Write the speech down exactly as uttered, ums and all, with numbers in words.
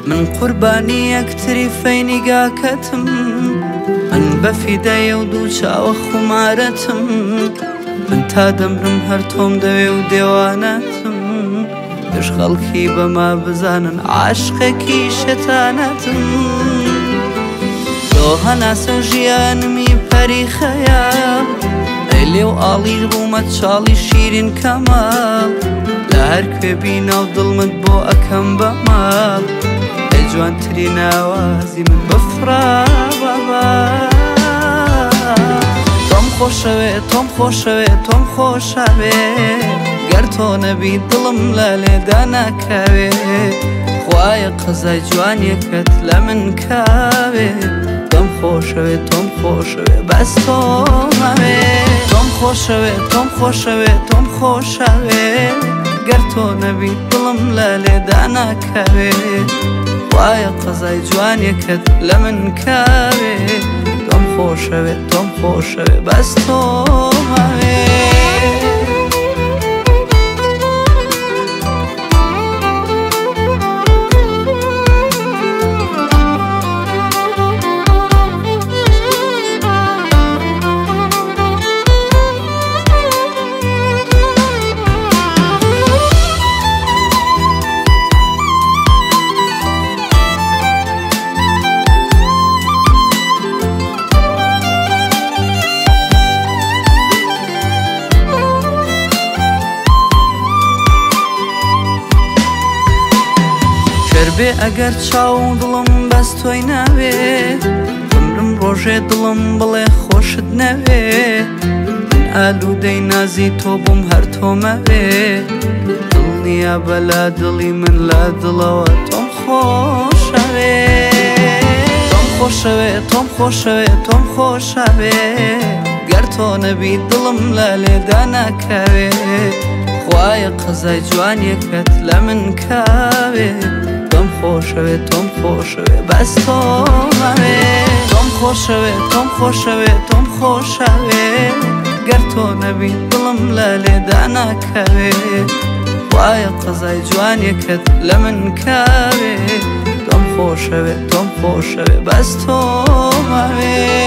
من قوربانی یەکتری فەینیگاکەتم، من بەفیدەیە و دوو چاوە خومارەتم، من تا دەمرم هەر تۆم دەوێ و دێوانەتم، گەش خەڵکی بەما بزانن عاشقێکی شێتانەتم. تۆ هەناسە ژیانمی پەریخەیە، ئەی لێو ئاڵی ڕوومە چاڵی شیرین کەماڵ، لە هەر کوێ بینە و دڵمت بۆ ئەکەم بەماڵ، ئەی جوانترین ئاوازی من بفڕا بەبا. تۆم خۆشەوێ تۆم خۆشەوێ تۆم خۆشەوێ، گەر تۆ نەبی دڵم لە لێدا ناکەوێ، خوایە قەزای جوانیەکەت لە من کاوێ. تۆم خۆشەوێ تۆم خۆشەوێ بەس تۆمەوێ، تۆم خۆشەوێ تۆم خۆشەوێ تۆم خۆشەوێ، گەر تۆ نەبی دڵم لە لێدا ناکەوێ، خوایە قەزای جوانیەکەت لە من کاوێ. تۆم خۆشەوێ تۆم خۆشەوێ بەس تۆمەوێ. بێ ئەگەر چاو دڵم بەس تۆی ناوێ، بمرم ڕۆژێ دڵم بڵێ خۆشت نەوێ، من ئالوودەی نازی تۆ بووم هەر تۆمەوێ، دڵ نییە بەلا دڵی من لە دڵەوە تۆم خۆشەوێ. تۆم خۆشەوێ تۆم خۆشەوێ تۆم خۆشەوێ، گەر تۆ نەبی دڵم لە لێدا ناکەوێ، خوایە قەزای جوانیەکەت لە من کاوێ. تۆم خۆشەوێ تۆم خۆشەوێ بەس تۆمەوێ، تۆم خۆشەوێ تۆم خۆشەوێ تۆم خۆشەوێ، گەر تۆ نەبی دڵم لە لێدا ناکەوێ، خوایە قەزای جوانیەکەت لە من کاوێ. تۆم خۆشەوێ تۆم خۆشەوێ بەس تۆمەوێ.